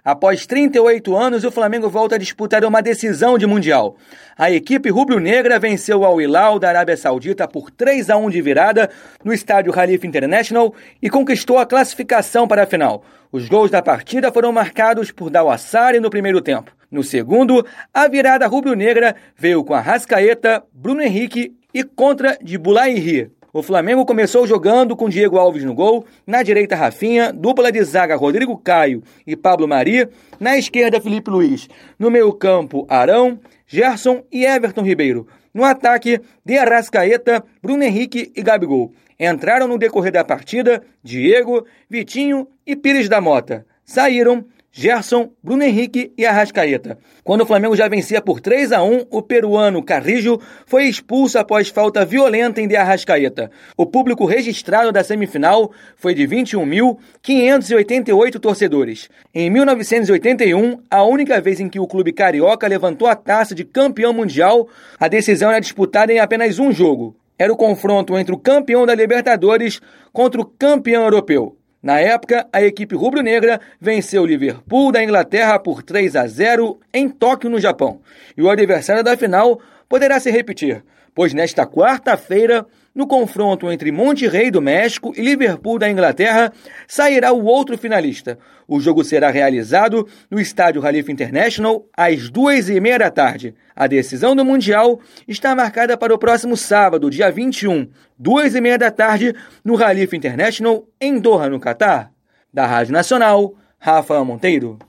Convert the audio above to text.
Após 38 anos, o Flamengo volta a disputar uma decisão de Mundial. A equipe rubro-negra venceu o Al Hilal da Arábia Saudita por 3-1 de virada no estádio Khalifa International e conquistou a classificação para a final. Os gols da partida foram marcados por Dawassari no primeiro tempo. No segundo, a virada rubro-negra veio com Arrascaeta, Bruno Henrique e contra de Boulaye. O Flamengo começou jogando com Diego Alves no gol, na direita Rafinha, dupla de zaga Rodrigo Caio e Pablo Mari, na esquerda Felipe Luiz, no meio-campo Arão, Gerson e Everton Ribeiro. No ataque, de Arrascaeta, Bruno Henrique e Gabigol. Entraram no decorrer da partida Diego, Vitinho e Pires da Mota. Saíram Gerson, Bruno Henrique e Arrascaeta. Quando o Flamengo já vencia por 3-1, o peruano Carrillo foi expulso após falta violenta em De Arrascaeta. O público registrado da semifinal foi de 21.588 torcedores. Em 1981, a única vez em que o clube carioca levantou a taça de campeão mundial, a decisão era disputada em apenas um jogo. Era o confronto entre o campeão da Libertadores contra o campeão europeu. Na época, a equipe rubro-negra venceu o Liverpool da Inglaterra por 3-0 em Tóquio, no Japão. E o adversário da final poderá se repetir, pois nesta quarta-feira, no confronto entre Monterrey do México e Liverpool da Inglaterra, sairá o outro finalista. O jogo será realizado no estádio Khalifa International às 2h30 da tarde. A decisão do Mundial está marcada para o próximo sábado, dia 21, 2h30 da tarde, no Khalifa International, em Doha, no Catar. Da Rádio Nacional, Rafael Monteiro.